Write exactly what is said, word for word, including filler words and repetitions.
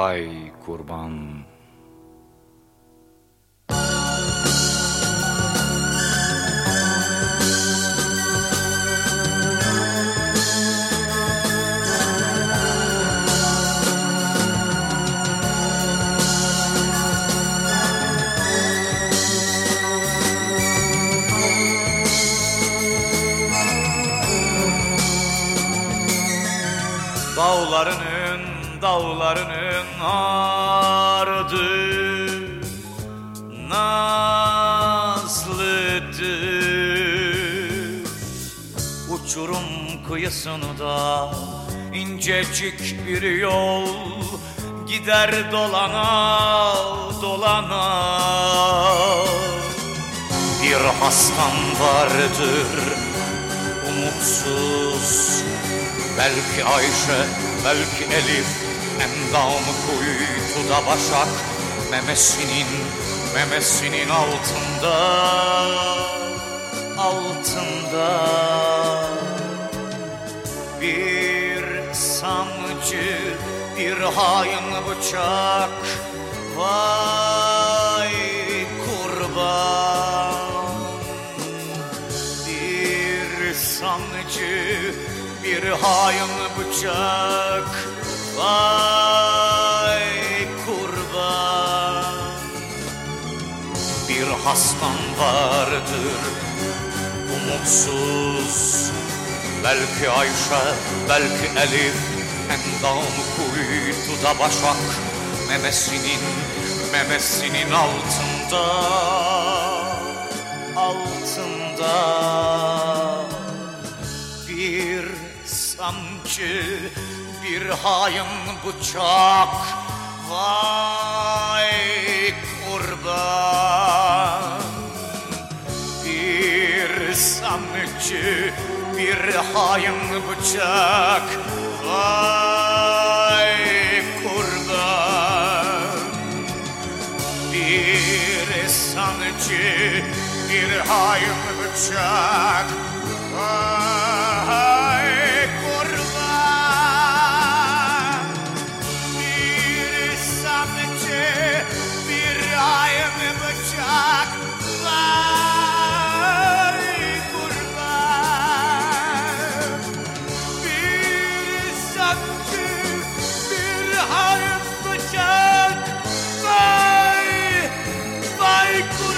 vay kurban. Dağlarının, dağlarının ardı nazlıdır. Uçurum kıyısında incecik bir yol gider dolana dolana. Bir hastam vardır umutsuz, belki Ayşe, belki Elif, endamı kuytuda başak, memesinin, memesinin altında, altında bir sancı, bir hain bıçak, vay kurban. Bir sancı, bir hain bıçak, vay kurban. Bir hastam vardır umutsuz, belki Ayşe, belki Elif, endamı kuytuda başak, memesinin, memesinin altında, altında bir sancı, bir hain bıçak, vay kurban. Bir sancı, bir hain bıçak, vay kurban. Bir sancı, bir hain bıçak, vay kurban. Bir sancı, bir hain bıçak, vay kurban. Bir sancı, bir hain bıçak, vay, vay kurban.